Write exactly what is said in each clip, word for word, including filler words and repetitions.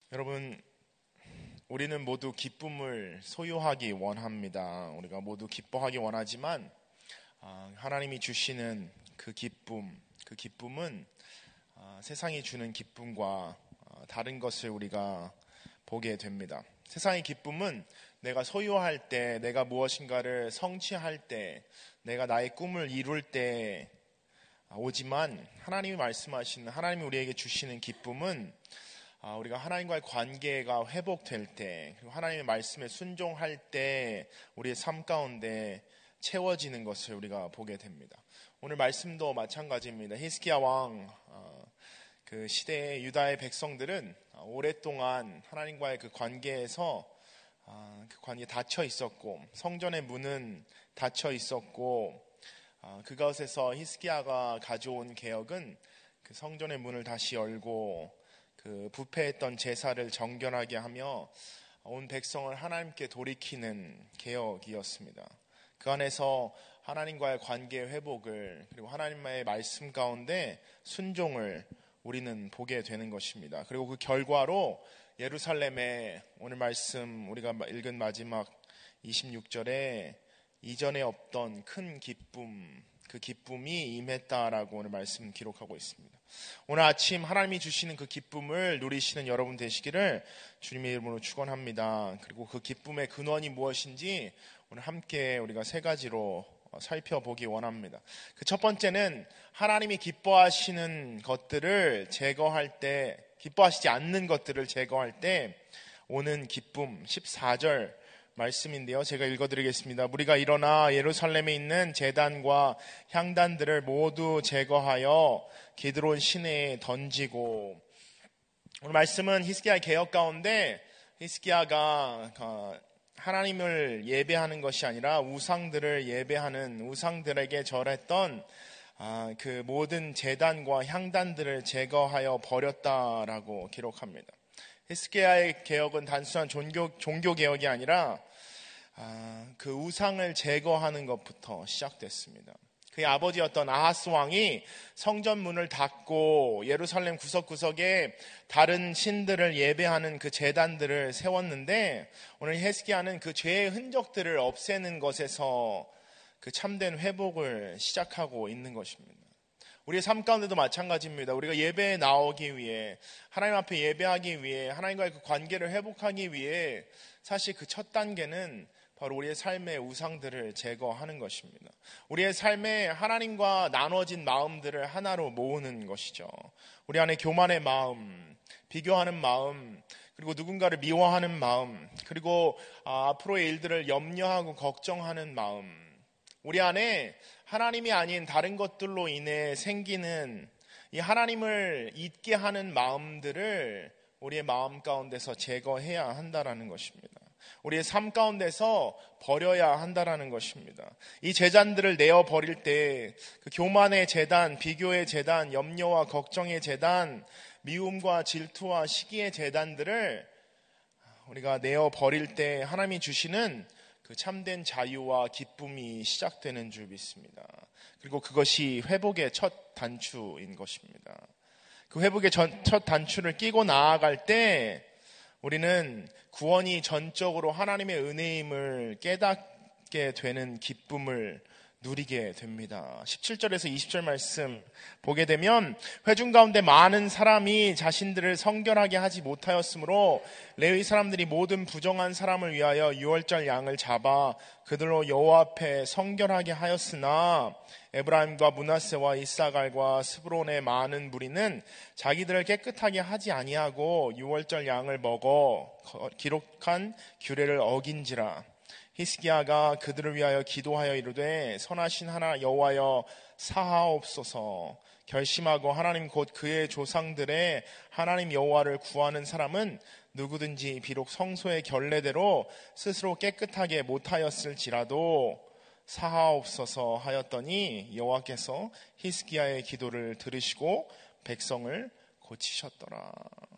여러분, 우리는 모두 기쁨을 소유하기 원합니다. 우리가 모두 기뻐하기 원하지만 하나님이 주시는 그 기쁨, 그 기쁨은 세상이 주는 기쁨과 다른 것을 우리가 보게 됩니다. 세상의 기쁨은 내가 소유할 때, 내가 무엇인가를 성취할 때, 내가 나의 꿈을 이룰 때 오지만 하나님이 말씀하시는, 하나님이 우리에게 주시는 기쁨은 우리가 하나님과의 관계가 회복될 때, 그리고 하나님의 말씀에 순종할 때 우리의 삶 가운데 채워지는 것을 우리가 보게 됩니다. 오늘 말씀도 마찬가지입니다. 히스기야 왕 그 시대의 유다의 백성들은 오랫동안 하나님과의 그 관계에서 그 관계에 닫혀 있었고, 성전의 문은 닫혀 있었고, 그것에서 히스기야가 가져온 개혁은 그 성전의 문을 다시 열고 그 부패했던 제사를 정결하게 하며 온 백성을 하나님께 돌이키는 개혁이었습니다. 그 안에서 하나님과의 관계 회복을, 그리고 하나님의 말씀 가운데 순종을 우리는 보게 되는 것입니다. 그리고 그 결과로 예루살렘에 오늘 말씀 우리가 읽은 마지막 이십육 절에 이전에 없던 큰 기쁨, 그 기쁨이 임했다라고 오늘 말씀 기록하고 있습니다. 오늘 아침 하나님이 주시는 그 기쁨을 누리시는 여러분 되시기를 주님의 이름으로 축원합니다. 그리고 그 기쁨의 근원이 무엇인지 오늘 함께 우리가 세 가지로 살펴보기 원합니다. 그 첫 번째는 하나님이 기뻐하시는 것들을 제거할 때, 기뻐하시지 않는 것들을 제거할 때 오는 기쁨, 십사 절 말씀인데요. 제가 읽어드리겠습니다. 우리가 일어나 예루살렘에 있는 제단과 향단들을 모두 제거하여 기드론 시내에 던지고. 오늘 말씀은 히스기야의 개혁 가운데 히스기야가 하나님을 예배하는 것이 아니라 우상들을 예배하는, 우상들에게 절했던 아, 그 모든 제단과 향단들을 제거하여 버렸다라고 기록합니다. 히스기야의 개혁은 단순한 종교, 종교 개혁이 아니라 아, 그 우상을 제거하는 것부터 시작됐습니다. 그의 아버지였던 아하스 왕이 성전 문을 닫고 예루살렘 구석구석에 다른 신들을 예배하는 그 제단들을 세웠는데, 오늘 히스기야는 그 죄의 흔적들을 없애는 것에서 그 참된 회복을 시작하고 있는 것입니다. 우리의 삶 가운데도 마찬가지입니다. 우리가 예배에 나오기 위해, 하나님 앞에 예배하기 위해, 하나님과의 그 관계를 회복하기 위해 사실 그 첫 단계는 바로 우리의 삶의 우상들을 제거하는 것입니다. 우리의 삶에 하나님과 나눠진 마음들을 하나로 모으는 것이죠. 우리 안에 교만의 마음, 비교하는 마음, 그리고 누군가를 미워하는 마음, 그리고 앞으로의 일들을 염려하고 걱정하는 마음, 우리 안에 하나님이 아닌 다른 것들로 인해 생기는 이 하나님을 잊게 하는 마음들을 우리의 마음 가운데서 제거해야 한다라는 것입니다. 우리의 삶 가운데서 버려야 한다라는 것입니다. 이 제단들을 내어 버릴 때 그 교만의 제단, 비교의 제단, 염려와 걱정의 제단, 미움과 질투와 시기의 제단들을 우리가 내어 버릴 때 하나님이 주시는 그 참된 자유와 기쁨이 시작되는 줄 믿습니다. 그리고 그것이 회복의 첫 단추인 것입니다. 그 회복의 첫 단추를 끼고 나아갈 때 우리는 구원이 전적으로 하나님의 은혜임을 깨닫게 되는 기쁨을 누리게 됩니다. 십칠 절에서 이십 절 말씀 보게 되면, 회중 가운데 많은 사람이 자신들을 성결하게 하지 못하였으므로 레위 사람들이 모든 부정한 사람을 위하여 유월절 양을 잡아 그들로 여호와 앞에 성결하게 하였으나 에브라임과 므낫세와 이사갈과 스브론의 많은 무리는 자기들을 깨끗하게 하지 아니하고 유월절 양을 먹어 기록한 규례를 어긴지라. 히스기야가 그들을 위하여 기도하여 이르되 선하신 하나 여호와여 사하옵소서. 결심하고 하나님 곧 그의 조상들의 하나님 여호와를 구하는 사람은 누구든지 비록 성소의 결례대로 스스로 깨끗하게 못하였을지라도 사하옵소서 하였더니 여호와께서 히스기야의 기도를 들으시고 백성을 고치셨더라.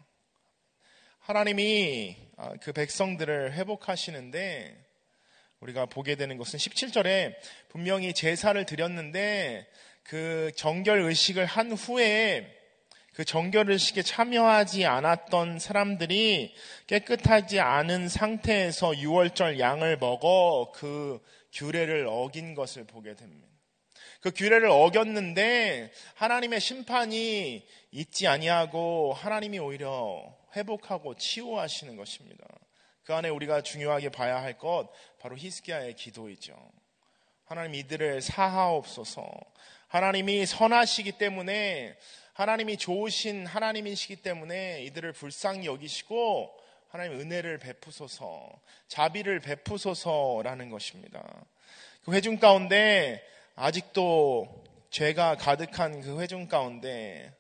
하나님이 그 백성들을 회복하시는데 우리가 보게 되는 것은 십칠 절에 분명히 제사를 드렸는데 그 정결 의식을 한 후에 그 정결의식에 참여하지 않았던 사람들이 깨끗하지 않은 상태에서 유월절 양을 먹어 그 규례를 어긴 것을 보게 됩니다. 그 규례를 어겼는데 하나님의 심판이 있지 아니하고 하나님이 오히려 회복하고 치유하시는 것입니다. 그 안에 우리가 중요하게 봐야 할 것 바로 히스기야의 기도이죠. 하나님 이들을 사하옵소서. 하나님이 선하시기 때문에, 하나님이 좋으신 하나님이시기 때문에 이들을 불쌍히 여기시고 하나님 은혜를 베푸소서, 자비를 베푸소서라는 것입니다. 그 회중 가운데 아직도 죄가 가득한 그 회중 가운데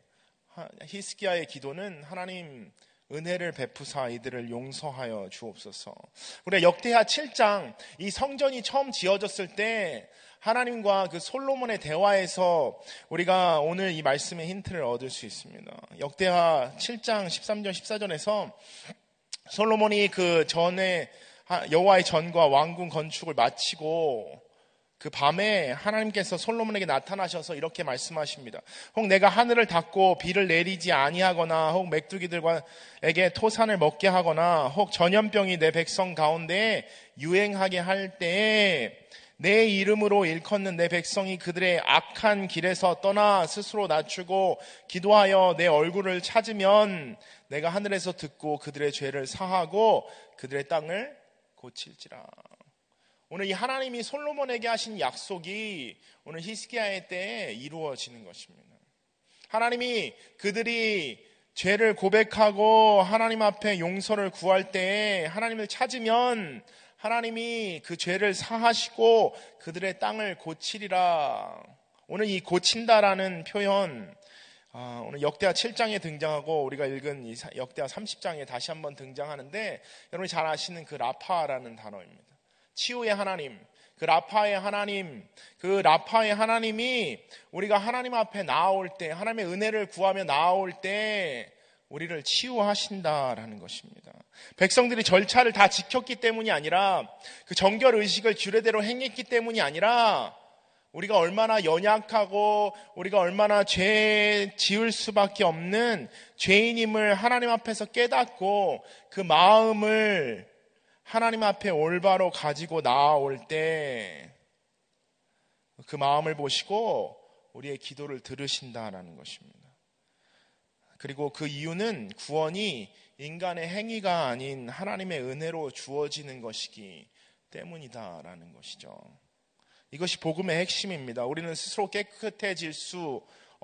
히스기야의 기도는 하나님 은혜를 베푸사 이들을 용서하여 주옵소서. 우리가 역대하 칠 장, 이 성전이 처음 지어졌을 때 하나님과 그 솔로몬의 대화에서 우리가 오늘 이 말씀의 힌트를 얻을 수 있습니다. 역대하 칠 장 십삼 절 십사 절에서 솔로몬이 그 전에 여호와의 전과 왕궁 건축을 마치고 그 밤에 하나님께서 솔로몬에게 나타나셔서 이렇게 말씀하십니다. 혹 내가 하늘을 닫고 비를 내리지 아니하거나, 혹 메뚜기들에게 토산을 먹게 하거나, 혹 전염병이 내 백성 가운데 유행하게 할 때에 내 이름으로 일컫는 내 백성이 그들의 악한 길에서 떠나 스스로 낮추고 기도하여 내 얼굴을 찾으면 내가 하늘에서 듣고 그들의 죄를 사하고 그들의 땅을 고칠지라. 오늘 이 하나님이 솔로몬에게 하신 약속이 오늘 히스기야의 때에 이루어지는 것입니다. 하나님이 그들이 죄를 고백하고 하나님 앞에 용서를 구할 때에 하나님을 찾으면 하나님이 그 죄를 사하시고 그들의 땅을 고치리라. 오늘 이 고친다라는 표현, 아, 오늘 역대하 칠 장에 등장하고 우리가 읽은 이 역대하 삼십 장에 다시 한번 등장하는데, 여러분이 잘 아시는 그 라파라는 단어입니다. 치유의 하나님, 그 라파의 하나님, 그 라파의 하나님이 우리가 하나님 앞에 나아올 때, 하나님의 은혜를 구하며 나아올 때 우리를 치유하신다라는 것입니다. 백성들이 절차를 다 지켰기 때문이 아니라, 그 정결 의식을 규례대로 행했기 때문이 아니라, 우리가 얼마나 연약하고 우리가 얼마나 죄 지을 수밖에 없는 죄인임을 하나님 앞에서 깨닫고 그 마음을 하나님 앞에 올바로 가지고 나아올 때 그 마음을 보시고 우리의 기도를 들으신다라는 것입니다. 그리고 그 이유는 구원이 인간의 행위가 아닌 하나님의 은혜로 주어지는 것이기 때문이다라는 것이죠. 이것이 복음의 핵심입니다. 우리는 스스로 깨끗해질 수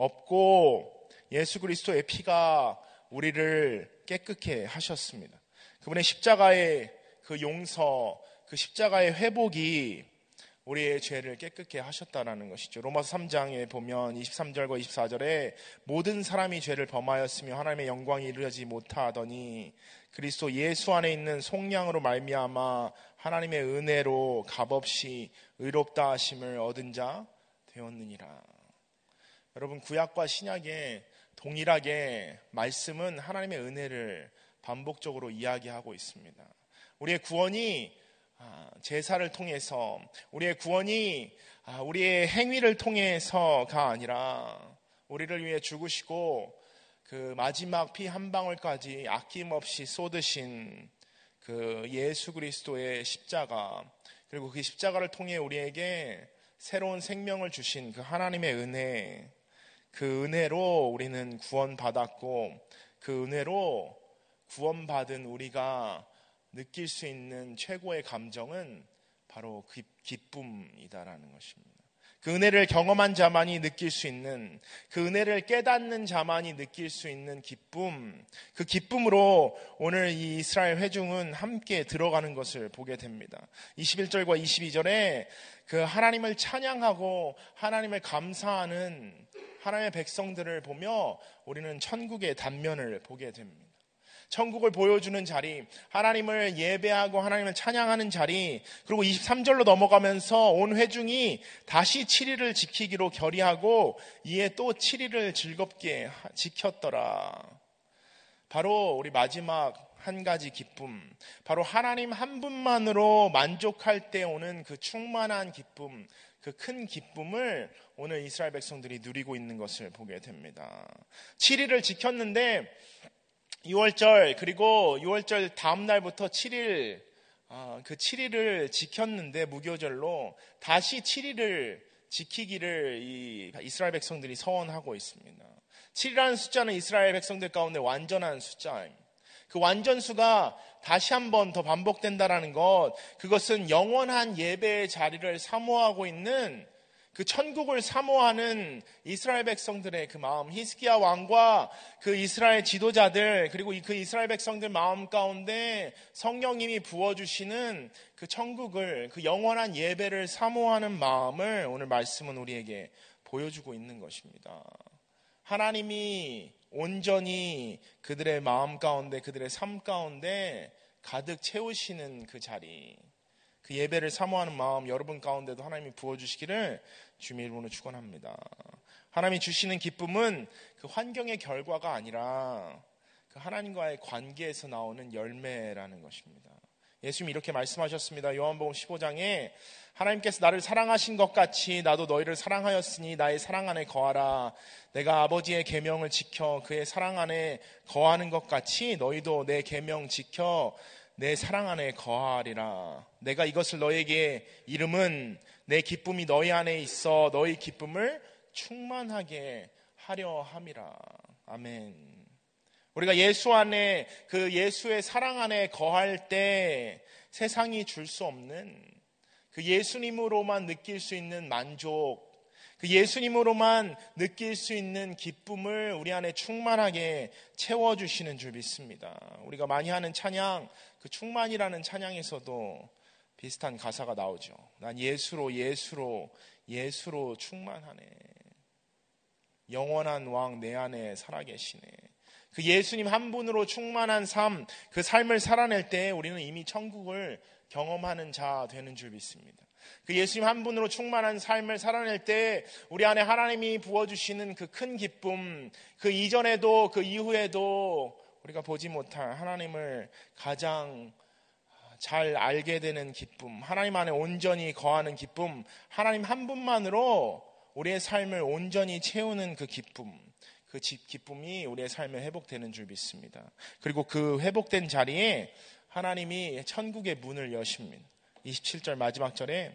없고 예수 그리스도의 피가 우리를 깨끗게 하셨습니다. 그분의 십자가의 그 용서, 그 십자가의 회복이 우리의 죄를 깨끗게 하셨다라는 것이죠. 로마서 삼 장에 보면 이십삼 절과 이십사 절에 모든 사람이 죄를 범하였으며 하나님의 영광이 이루어지지 못하더니 그리스도 예수 안에 있는 속량으로 말미암아 하나님의 은혜로 값없이 의롭다 하심을 얻은 자 되었느니라. 여러분, 구약과 신약에 동일하게 말씀은 하나님의 은혜를 반복적으로 이야기하고 있습니다. 우리의 구원이 제사를 통해서, 우리의 구원이 우리의 행위를 통해서가 아니라 우리를 위해 죽으시고 그 마지막 피 한 방울까지 아낌없이 쏟으신 그 예수 그리스도의 십자가, 그리고 그 십자가를 통해 우리에게 새로운 생명을 주신 그 하나님의 은혜, 그 은혜로 우리는 구원받았고 그 은혜로 구원받은 우리가 느낄 수 있는 최고의 감정은 바로 기쁨이다라는 것입니다. 그 은혜를 경험한 자만이 느낄 수 있는, 그 은혜를 깨닫는 자만이 느낄 수 있는 기쁨, 그 기쁨으로 오늘 이 이스라엘 회중은 함께 들어가는 것을 보게 됩니다. 이십일 절과 이십이 절에 그 하나님을 찬양하고 하나님을 감사하는 하나님의 백성들을 보며 우리는 천국의 단면을 보게 됩니다. 천국을 보여주는 자리, 하나님을 예배하고 하나님을 찬양하는 자리, 그리고 이십삼 절로 넘어가면서 온 회중이 다시 칠 일을 지키기로 결의하고 이에 또 칠 일을 즐겁게 지켰더라. 바로 우리 마지막 한 가지 기쁨, 바로 하나님 한 분만으로 만족할 때 오는 그 충만한 기쁨, 그 큰 기쁨을 오늘 이스라엘 백성들이 누리고 있는 것을 보게 됩니다. 칠 일을 지켰는데 유월절 그리고 유월절 다음 날부터 칠 일 아, 그 칠 일을 지켰는데 무교절로 다시 칠 일을 지키기를 이 이스라엘 백성들이 서원하고 있습니다. 칠이라는 숫자는 이스라엘 백성들 가운데 완전한 숫자입니다. 그 완전수가 다시 한 번 더 반복된다라는 것, 그것은 영원한 예배의 자리를 사모하고 있는 그 천국을 사모하는 이스라엘 백성들의 그 마음, 히스기야 왕과 그 이스라엘 지도자들 그리고 그 이스라엘 백성들 마음 가운데 성령님이 부어주시는 그 천국을, 그 영원한 예배를 사모하는 마음을 오늘 말씀은 우리에게 보여주고 있는 것입니다. 하나님이 온전히 그들의 마음 가운데, 그들의 삶 가운데 가득 채우시는 그 자리, 그 예배를 사모하는 마음 여러분 가운데도 하나님이 부어주시기를 주님의 이름으로 축원합니다. 하나님이 주시는 기쁨은 그 환경의 결과가 아니라 그 하나님과의 관계에서 나오는 열매라는 것입니다. 예수님이 이렇게 말씀하셨습니다. 요한복음 십오 장에 하나님께서 나를 사랑하신 것 같이 나도 너희를 사랑하였으니 나의 사랑 안에 거하라. 내가 아버지의 계명을 지켜 그의 사랑 안에 거하는 것 같이 너희도 내 계명 지켜 내 사랑 안에 거하리라. 내가 이것을 너희에게 이름은 내 기쁨이 너희 안에 있어 너희 기쁨을 충만하게 하려 함이라. 아멘. 우리가 예수 안에, 그 예수의 사랑 안에 거할 때 세상이 줄 수 없는 그 예수님으로만 느낄 수 있는 만족, 그 예수님으로만 느낄 수 있는 기쁨을 우리 안에 충만하게 채워주시는 줄 믿습니다. 우리가 많이 하는 찬양, 그 충만이라는 찬양에서도 비슷한 가사가 나오죠. 난 예수로 예수로 예수로 충만하네. 영원한 왕 내 안에 살아계시네. 그 예수님 한 분으로 충만한 삶, 그 삶을 살아낼 때 우리는 이미 천국을 경험하는 자 되는 줄 믿습니다. 그 예수님 한 분으로 충만한 삶을 살아낼 때 우리 안에 하나님이 부어주시는 그 큰 기쁨, 그 이전에도 그 이후에도 우리가 보지 못할 하나님을 가장 잘 알게 되는 기쁨, 하나님 안에 온전히 거하는 기쁨, 하나님 한 분만으로 우리의 삶을 온전히 채우는 그 기쁨, 그 기쁨이 우리의 삶에 회복되는 줄 믿습니다. 그리고 그 회복된 자리에 하나님이 천국의 문을 여십니다. 이십칠 절 마지막 절에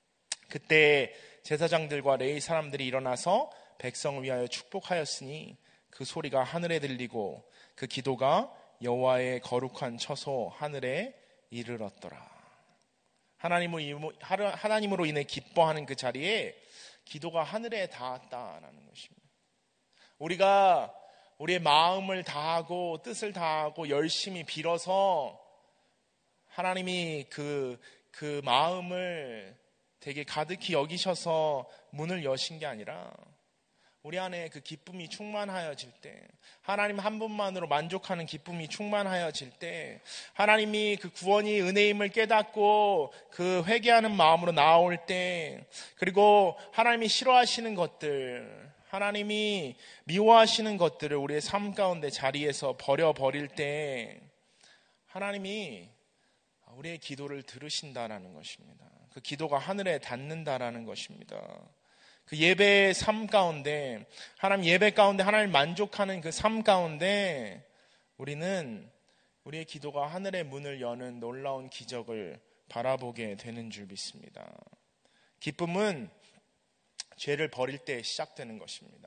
그때 제사장들과 레위 사람들이 일어나서 백성을 위하여 축복하였으니 그 소리가 하늘에 들리고 그 기도가 여호와의 거룩한 처소 하늘에 이르렀더라. 하나님으로, 하나님으로 인해 기뻐하는 그 자리에 기도가 하늘에 닿았다라는 것입니다. 우리가 우리의 마음을 다하고 뜻을 다하고 열심히 빌어서 하나님이 그, 그 마음을 되게 가득히 여기셔서 문을 여신 게 아니라 우리 안에 그 기쁨이 충만하여질 때, 하나님 한 분만으로 만족하는 기쁨이 충만하여질 때, 하나님이 그 구원이 은혜임을 깨닫고 그 회개하는 마음으로 나올 때, 그리고 하나님이 싫어하시는 것들, 하나님이 미워하시는 것들을 우리의 삶 가운데 자리에서 버려버릴 때 하나님이 우리의 기도를 들으신다라는 것입니다. 그 기도가 하늘에 닿는다라는 것입니다. 그 예배의 삶 가운데, 하나님 예배 가운데 하나님 만족하는 그 삶 가운데 우리는 우리의 기도가 하늘의 문을 여는 놀라운 기적을 바라보게 되는 줄 믿습니다. 기쁨은 죄를 버릴 때 시작되는 것입니다.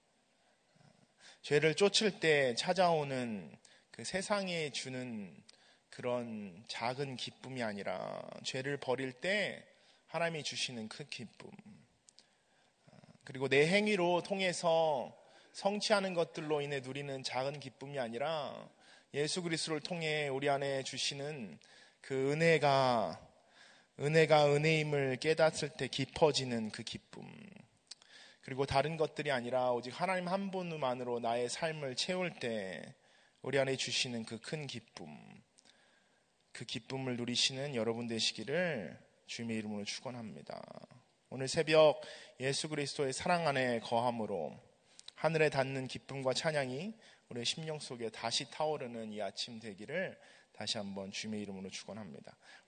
죄를 쫓을 때 찾아오는 그 세상에 주는 그런 작은 기쁨이 아니라 죄를 버릴 때 하나님이 주시는 큰 기쁨, 그리고 내 행위로 통해서 성취하는 것들로 인해 누리는 작은 기쁨이 아니라 예수 그리스도를 통해 우리 안에 주시는 그 은혜가 은혜가 은혜임을 깨닫을 때 깊어지는 그 기쁨, 그리고 다른 것들이 아니라 오직 하나님 한 분만으로 나의 삶을 채울 때 우리 안에 주시는 그 큰 기쁨, 그 기쁨을 누리시는 여러분 되시기를 주님의 이름으로 축원합니다. 오늘 새벽 예수 그리스도의 사랑 안에 거함으로 하늘에 닿는 기쁨과 찬양이 우리의 심령 속에 다시 타오르는 이 아침 되기를 다시 한번 주님의 이름으로 축원합니다.